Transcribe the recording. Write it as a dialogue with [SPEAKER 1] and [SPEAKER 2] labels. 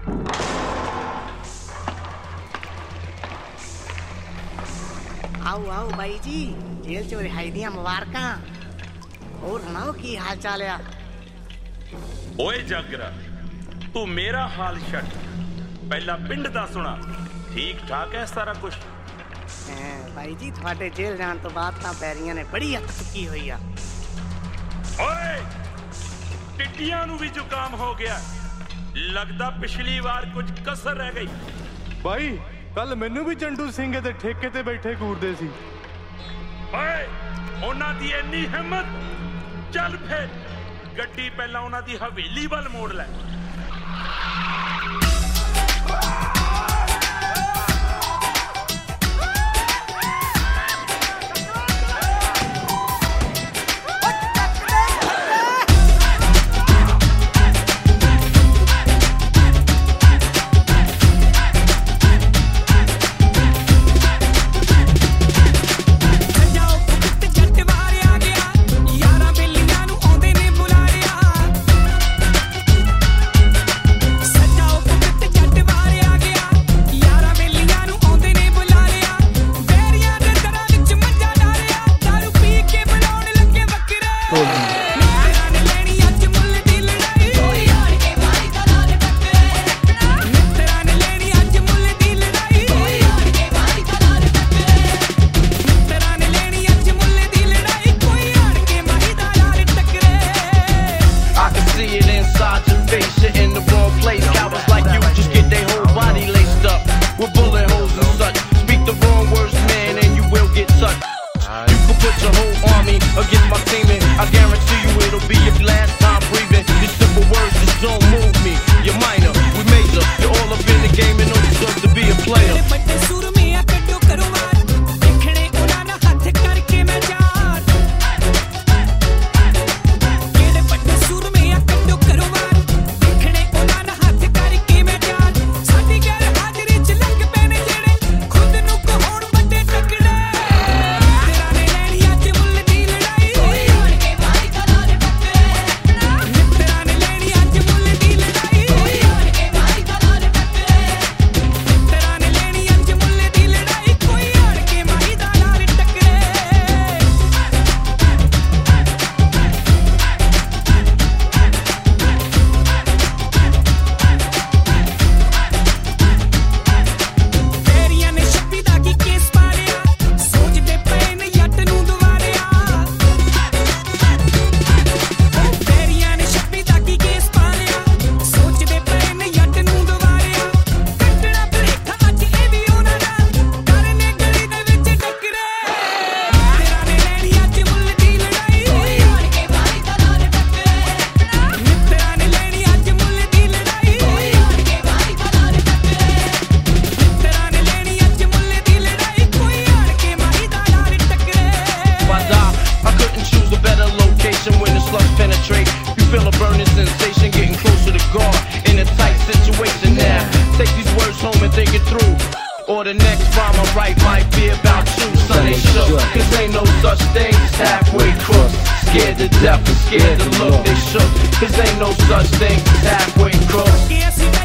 [SPEAKER 1] आओ आओ by ji, jail चो रिहाई दियां मुबारकां। और सुनाओ की हाल चाल आ?
[SPEAKER 2] ओए जागरा, तू मेरा हाल छड़, पहला पिंड दा सुना। ठीक ठाक है सारा कुछ?
[SPEAKER 1] भाई जी थोड़े जेल जाने तो बाद तां पैरियां ने बड़ी हद चुकी हुई आ।
[SPEAKER 2] ओए टिड्डियां नू भी जुकाम हो गया, लगदा पिछली बार कुछ कसर रह गई।
[SPEAKER 3] भाई कल मैनू भी चंडू सिंह दे ठेके ते बैठे घूरदे सी।
[SPEAKER 2] ओए उन्हां दी इन्नी हिम्मत, चल फिर गड्डी पहला उन्हां दी हवेली वल मोड़ लै।
[SPEAKER 4] Scared to look, they shook, 'cause ain't no such thing as halfway crooks.